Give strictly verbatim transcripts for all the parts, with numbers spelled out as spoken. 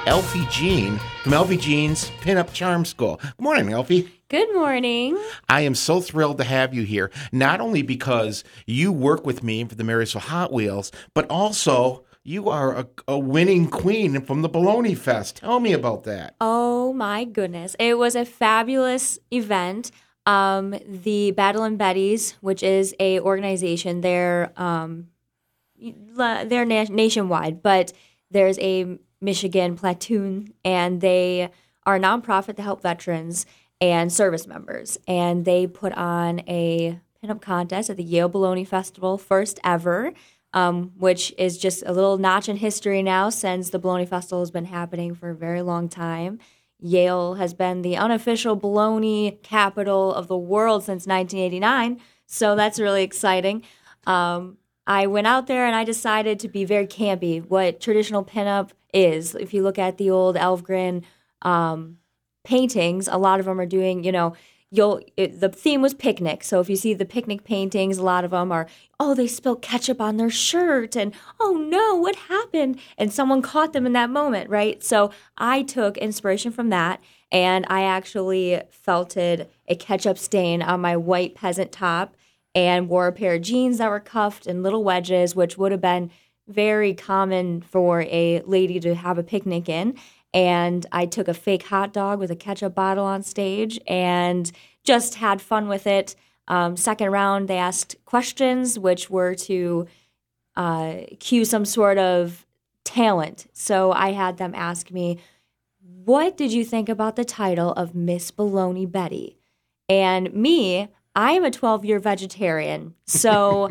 Elfie Jean from Elfie Jean's Pinup Charm School. Good morning, Elfie. Good morning. I am so thrilled to have you here, not only because you work with me for the Marysville Hot Wheels, but also you are a, a winning queen from the Baloney Fest. Tell me about that. Oh my goodness. It was a fabulous event. Um, the Battle and Betties, which is a organization, they're um, they're na- nationwide, but there's a Michigan platoon, and they are a nonprofit to help veterans and service members. And they put on a pinup contest at the Yale Baloney Festival, first ever, um, which is just a little notch in history now since the Baloney Festival has been happening for a very long time. Yale has been the unofficial baloney capital of the world since nineteen eighty-nine, so that's really exciting. Um, I went out there and I decided to be very campy, what traditional pinup is. If you look at the old Elfgren um, paintings, a lot of them are doing, you know, you'll it, the theme was picnic. So if you see the picnic paintings, a lot of them are, oh, they spilled ketchup on their shirt, and oh no, what happened? And someone caught them in that moment, right? So I took inspiration from that, and I actually felted a ketchup stain on my white peasant top and wore a pair of jeans that were cuffed and little wedges, which would have been very common for a lady to have a picnic in. And I took a fake hot dog with a ketchup bottle on stage and just had fun with it. Um, second round, they asked questions, which were to uh, cue some sort of talent. So I had them ask me, what did you think about the title of Miss Baloney Betty? And me, I am a twelve-year vegetarian, so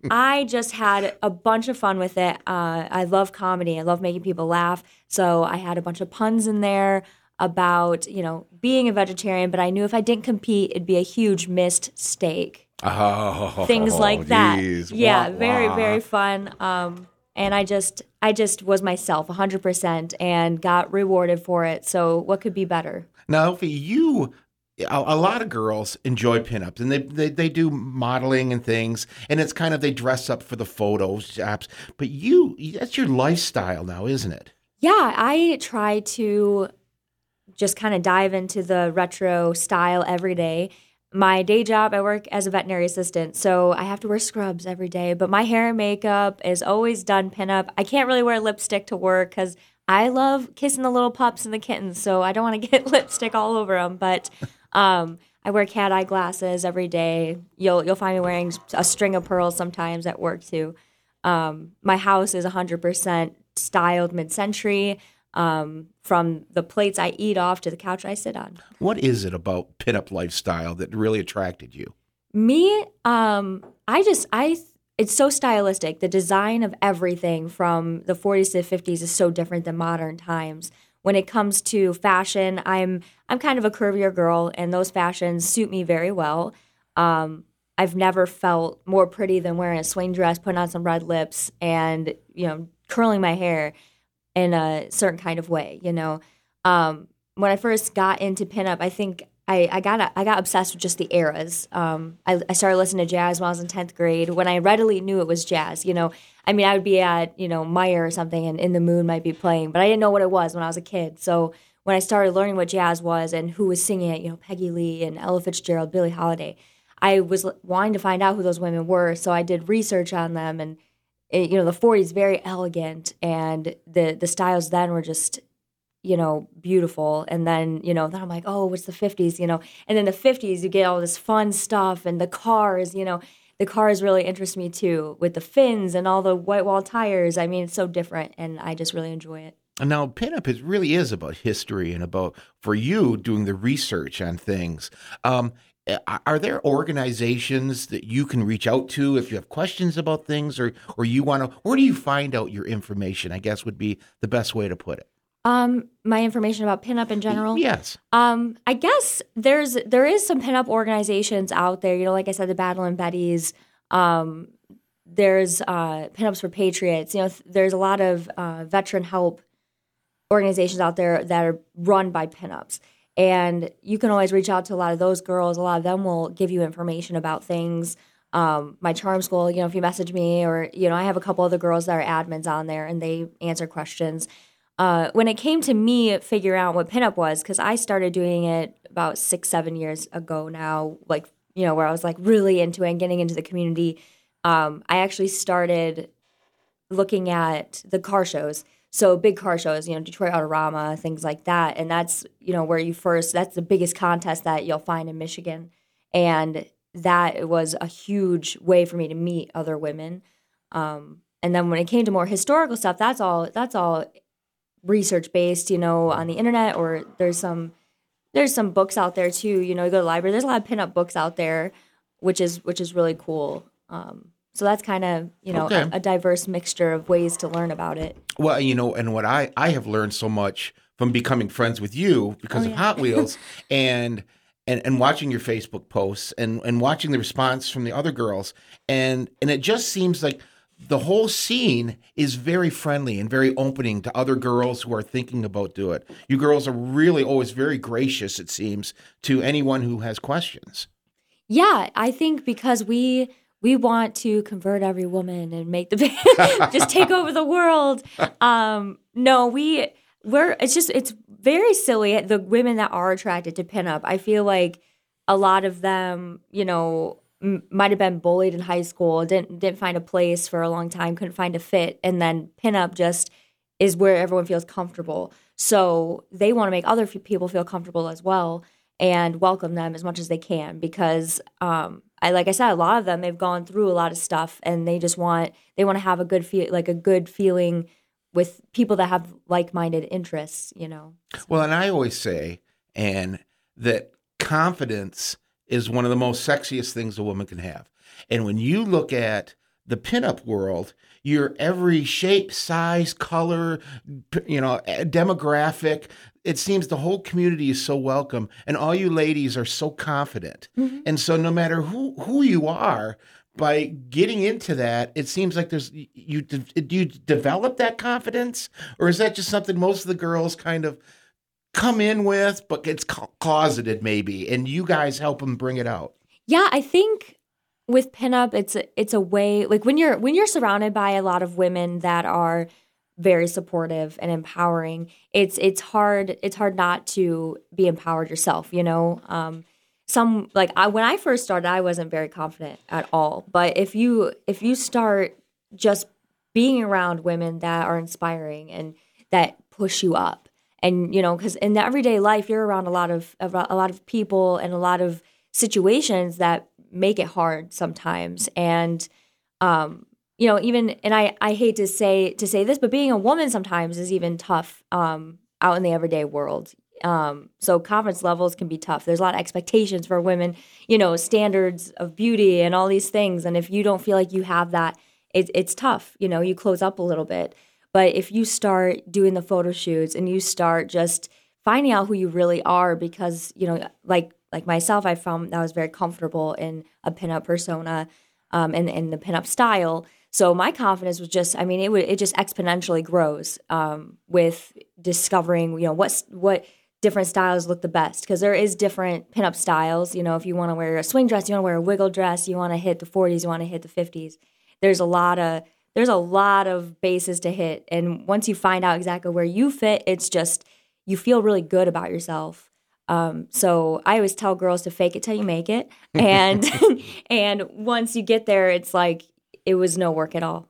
I just had a bunch of fun with it. Uh, I love comedy. I love making people laugh. So I had a bunch of puns in there about, you know, being a vegetarian, but I knew if I didn't compete, it'd be a huge missed steak. Oh, Things like that. geez. Yeah, Wah, very, wah. very fun. Um, and I just, I just was myself one hundred percent and got rewarded for it. So what could be better? Now, Elfie, you... A, a lot of girls enjoy pinups, and they, they they do modeling and things, and it's kind of they dress up for the photos, apps. But you, that's your lifestyle now, isn't it? Yeah, I try to just kind of dive into the retro style every day. My day job, I work as a veterinary assistant, so I have to wear scrubs every day. But my hair and makeup is always done pinup. I can't really wear lipstick to work because I love kissing the little pups and the kittens, so I don't want to get lipstick all over them. But um, I wear cat eye glasses every day. You'll you'll find me wearing a string of pearls sometimes at work too. Um, my house is one hundred percent styled mid-century, um, from the plates I eat off to the couch I sit on. What is it about pinup lifestyle that really attracted you? Me, um, I just I. It's so stylistic. The design of everything from the forties to the fifties is so different than modern times. When it comes to fashion, I'm I'm kind of a curvier girl, and those fashions suit me very well. Um, I've never felt more pretty than wearing a swing dress, putting on some red lips, and you know, curling my hair in a certain kind of way. You know, um, when I first got into pinup, I think I, I got I got obsessed with just the eras. Um, I, I started listening to jazz when I was in tenth grade, when I readily knew it was jazz. You know, I mean, I would be at, you know, Meyer or something, and In the Moon might be playing, but I didn't know what it was when I was a kid. So when I started learning what jazz was and who was singing it, you know, Peggy Lee and Ella Fitzgerald, Billie Holiday, I was wanting to find out who those women were. So I did research on them, and it, you know, the forties very elegant, and the the styles then were just, you know, beautiful. And then, you know, then I'm like, oh, what's the fifties, you know? And then the fifties, you get all this fun stuff, and the cars, you know, the cars really interest me too, with the fins and all the white wall tires. I mean, it's so different, and I just really enjoy it. And now, pinup is really is about history and about, for you, doing the research on things. Um, are there organizations that you can reach out to if you have questions about things, or, or you want to, where do you find out your information, I guess would be the best way to put it? Um, my information about pinup in general? Yes. Um, I guess there's there is some pinup organizations out there. You know, like I said, the Battle and Betties. Um, there's uh, Pinups for Patriots. You know, th- there's a lot of uh, veteran help organizations out there that are run by pinups. And you can always reach out to a lot of those girls. A lot of them will give you information about things. Um, my charm school, you know, if you message me, or, you know, I have a couple other girls that are admins on there, and they answer questions. uh, when it came to me figuring out what pinup was, because I started doing it about six, seven years ago now, like, you know, where I was like really into it and getting into the community. Um, I actually started looking at the car shows. So big car shows, you know, Detroit Autorama, things like that. And that's, you know, where you first, that's the biggest contest that you'll find in Michigan. And that was a huge way for me to meet other women. Um, and then when it came to more historical stuff, that's all, that's all research based, you know, on the internet, or there's some, there's some books out there too. You know, you go to the library, there's a lot of pinup books out there, which is, which is really cool. Um, So that's kind of, you know, okay. a, a diverse mixture of ways to learn about it. Well, you know, and what I, I have learned so much from becoming friends with you because oh, of yeah. Hot Wheels and, and and watching your Facebook posts and, and watching the response from the other girls. And, and it just seems like the whole scene is very friendly and very opening to other girls who are thinking about doing it. You girls are really always very gracious, it seems, to anyone who has questions. Yeah, I think because we... We want to convert every woman and make the just take over the world. Um, no, we we're it's just it's very silly. The women that are attracted to pinup, I feel like a lot of them, you know, m- might have been bullied in high school, didn't didn't find a place for a long time, couldn't find a fit, and then pinup just is where everyone feels comfortable. So they want to make other f- people feel comfortable as well and welcome them as much as they can because. Um, I, like I said, a lot of them, they've gone through a lot of stuff and they just want, they want to have a good feel, like a good feeling with people that have like-minded interests, you know? So. Well, and I always say, and that confidence is one of the most sexiest things a woman can have. And when you look at the pinup world, you're every shape, size, color, you know, demographic. It seems the whole community is so welcome, and all you ladies are so confident. Mm-hmm. And so no matter who, who you are, by getting into that, it seems like there's you do you develop that confidence, or is that just something most of the girls kind of come in with, but it's closeted maybe, and you guys help them bring it out? Yeah, I think with pinup, it's a, it's a way like when you're when you're surrounded by a lot of women that are very supportive and empowering, it's it's hard it's hard not to be empowered yourself, you know. Um, some like I when I first started, I wasn't very confident at all. But if you if you start just being around women that are inspiring and that push you up, and you know, because in the everyday life, you're around a lot of a lot of people and a lot of situations that make it hard sometimes, and um, you know, even and I, I hate to say to say this, but being a woman sometimes is even tough um, out in the everyday world. Um, so confidence levels can be tough. There's a lot of expectations for women, you know, standards of beauty and all these things. And if you don't feel like you have that, it, it's tough. You know, you close up a little bit. But if you start doing the photo shoots and you start just finding out who you really are, because, you know, like like myself, I found that I was very comfortable in a pinup persona um, and, and the pinup style. So my confidence was just, I mean, it would, it just exponentially grows um, with discovering, you know, what what different styles look the best. Because there is different pinup styles. You know, if you want to wear a swing dress, you want to wear a wiggle dress, you want to hit the forties, you want to hit the fifties. There's a lot of there's a lot of bases to hit. And once you find out exactly where you fit, it's just, you feel really good about yourself. Um, so I always tell girls to fake it till you make it. And and once you get there, it's like, it was no work at all.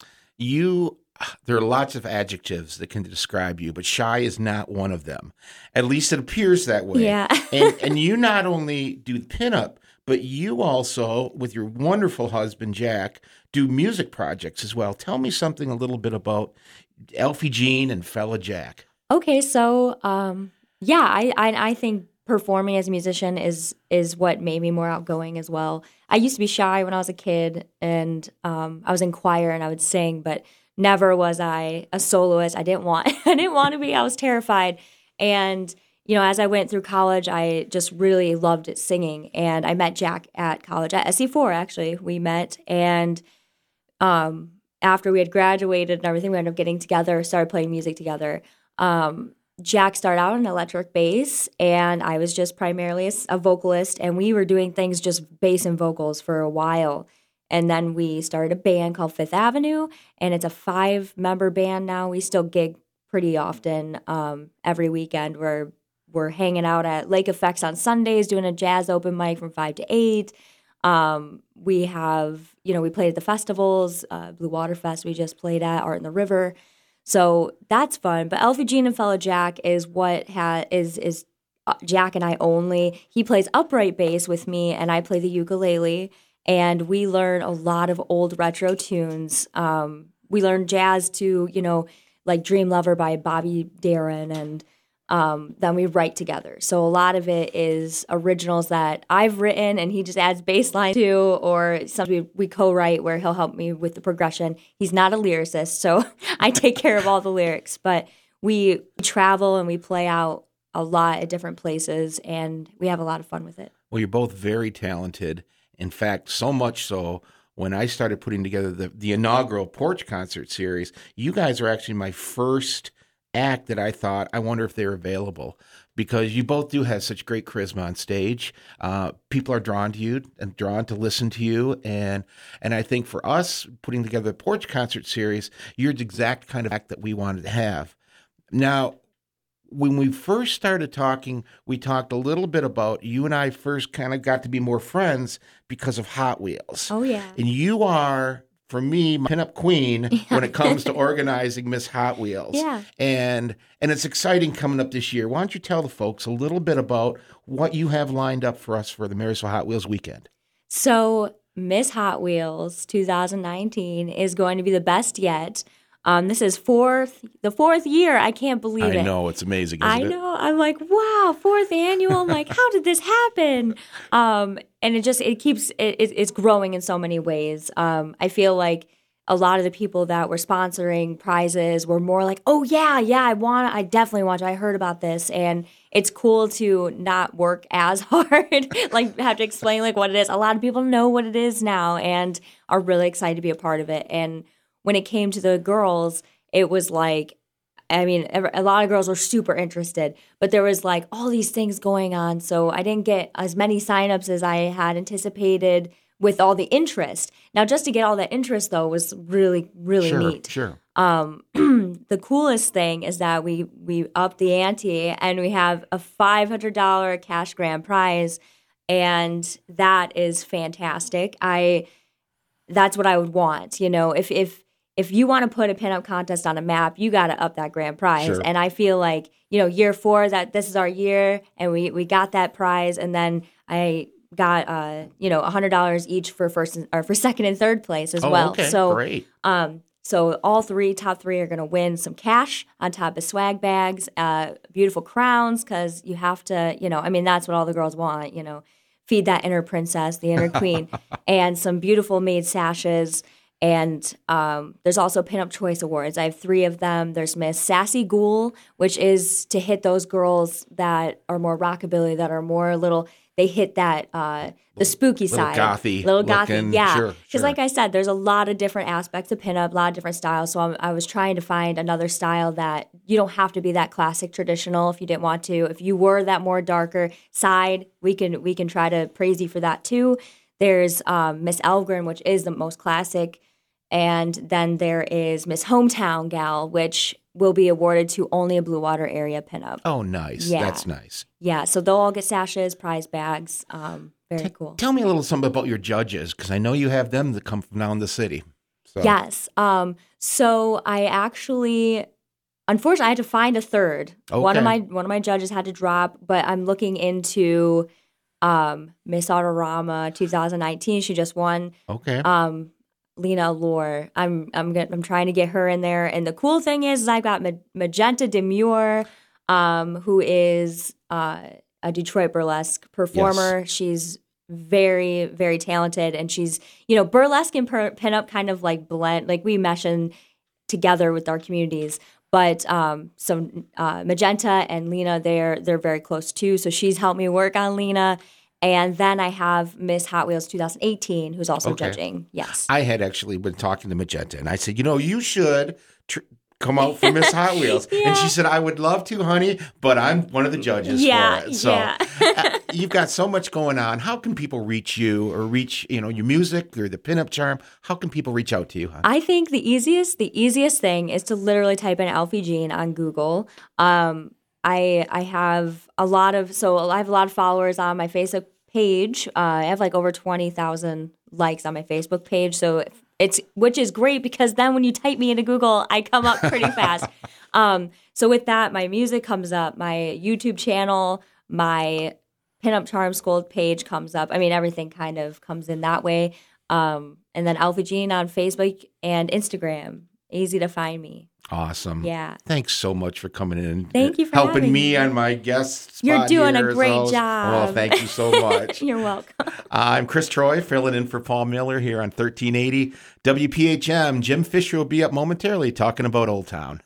You, there are lots of adjectives that can describe you, but shy is not one of them. At least it appears that way. Yeah. and, and you not only do pinup, but you also, with your wonderful husband, Jack, do music projects as well. Tell me something a little bit about Elfie Jean and Fella Jack. Okay, so um, yeah, I, I I think performing as a musician is is what made me more outgoing as well. I used to be shy when I was a kid, and um, I was in choir and I would sing, but never was I a soloist. I didn't want I didn't want to be. I was terrified. And you know, as I went through college, I just really loved it singing. And I met Jack at college at S E four. Actually, we met, and um, after we had graduated and everything, we ended up getting together, started playing music together. Um, Jack started out on electric bass, and I was just primarily a, a vocalist, and we were doing things just bass and vocals for a while. And then we started a band called Fifth Avenue, and it's a five-member band now. We still gig pretty often. Um, every weekend we're we're hanging out at Lake Effects on Sundays, doing a jazz open mic from five to eight. Um, we have, you know, we played at the festivals, uh, Blue Water Fest we just played at, Art in the River. So that's fun. But Alfie Jean and Fellow Jack is what ha- is is uh, Jack and I only. He plays upright bass with me, and I play the ukulele. And we learn a lot of old retro tunes. Um, we learn jazz to, you know, like Dream Lover by Bobby Darin, and um, then we write together. So a lot of it is originals that I've written, and he just adds bass line to, or something we, we co-write where he'll help me with the progression. He's not a lyricist, so I take care of all the lyrics. But we travel and we play out a lot at different places, and we have a lot of fun with it. Well, you're both very talented. In fact, so much so, when I started putting together the, the inaugural Porch Concert Series, you guys are actually my first act that I thought, I wonder if they're available, because you both do have such great charisma on stage. Uh, people are drawn to you and drawn to listen to you. And and I think for us, putting together the Porch Concert Series, you're the exact kind of act that we wanted to have. Now, when we first started talking, we talked a little bit about, you and I first kind of got to be more friends because of Hot Wheels. Oh, yeah. And you are, for me, my pinup queen yeah. when it comes to organizing Miss Hot Wheels. Yeah. And and it's exciting coming up this year. Why don't you tell the folks a little bit about what you have lined up for us for the Marysville Hot Wheels weekend? So Miss Hot Wheels twenty nineteen is going to be the best yet. Um, this is fourth, the fourth year. I can't believe I it. I know. It's amazing, isn't I it? know. I'm like, wow, fourth annual. I'm like, how did this happen? Um, and it just, it keeps, it, it's growing in so many ways. Um, I feel like a lot of the people that were sponsoring prizes were more like, oh, yeah, yeah, I want, I definitely want to. I heard about this. And it's cool to not work as hard, like have to explain like what it is. A lot of people know what it is now and are really excited to be a part of it. And when it came to the girls, it was like, I mean, a lot of girls were super interested, but there was like all these things going on. So I didn't get as many signups as I had anticipated with all the interest. Now, just to get all that interest, though, was really, really sure, neat. Sure. Um, the coolest thing is that we, we upped the ante and we have a five hundred dollars cash grand prize. And that is fantastic. I, that's what I would want. You know, if, if, If you want to put a pinup contest on a map, you got to up that grand prize. Sure. And I feel like, you know, year four, that this is our year, and we, we got that prize. And then I got, uh, you know, one hundred dollars each for first and, or for second and third place as oh, well. Okay. So, Great. Um, so all three, top three are going to win some cash on top of swag bags, uh, beautiful crowns, because you have to, you know, I mean, that's what all the girls want, you know, feed that inner princess, the inner queen, and some beautiful made sashes. And um, there's also Pinup Choice Awards. I have three of them. There's Miss Sassy Ghoul, which is to hit those girls that are more rockabilly, that are more little, they hit that, uh, the spooky little side. Gothy Little looking, gothy. Yeah. Sure, Because sure. like I said, there's a lot of different aspects of pinup, a lot of different styles. So I'm, I was trying to find another style that you don't have to be that classic traditional if you didn't want to. If you were that more darker side, we can, we can try to praise you for that too. There's um, Miss Elvgren, which is the most classic. And then there is Miss Hometown Gal, which will be awarded to only a Blue Water area pinup. Oh, nice. Yeah. That's nice. Yeah, so they'll all get sashes, prize bags. Um, very T- cool. Tell me a little something about your judges, because I know you have them that come from down the city. So. Yes. Um, so I actually, unfortunately, I had to find a third. Okay. One of my one of my judges had to drop, but I'm looking into um, Miss Autorama twenty nineteen. She just won. Okay. Um, Lena Allure. I'm I'm get, I'm trying to get her in there. And the cool thing is, is I've got Ma- Magenta Demure, um, who is uh, a Detroit burlesque performer. Yes. She's very, very talented, and she's, you know, burlesque and per- pinup kind of like blend, like we mesh in together with our communities. But um, so uh, Magenta and Lena, they're they're very close too. So she's helped me work on Lena. And then I have Miss Hot Wheels twenty eighteen, who's also okay. judging. Yes. I had actually been talking to Magenta, and I said, you know, you should tr- come out for Miss Hot Wheels. Yeah. And she said, I would love to, honey, but I'm one of the judges Yeah, for it. So yeah. uh, you've got so much going on. How can people reach you or reach, you know, your music or the pinup charm? How can people reach out to you, hon? I think the easiest, the easiest thing is to literally type in Alfie Jean on Google. Um, I I have a lot of, so I have a lot of followers on my Facebook page. Uh, I have like over twenty thousand likes on my Facebook page. So it's, which is great because then when you type me into Google, I come up pretty fast. Um, so with that, my music comes up, my YouTube channel, my Pinup Charm School page comes up. I mean, everything kind of comes in that way. Um, and then Alfie Jean on Facebook and Instagram. Easy to find me. Awesome. Yeah. Thanks so much for coming in and Thank you for helping having me me. on my guest spot. You're doing here a as great host. job. Well, thank you so much. You're welcome. I'm Chris Troy, filling in for Paul Miller here on thirteen eighty W P H M. Jim Fisher will be up momentarily talking about Old Town.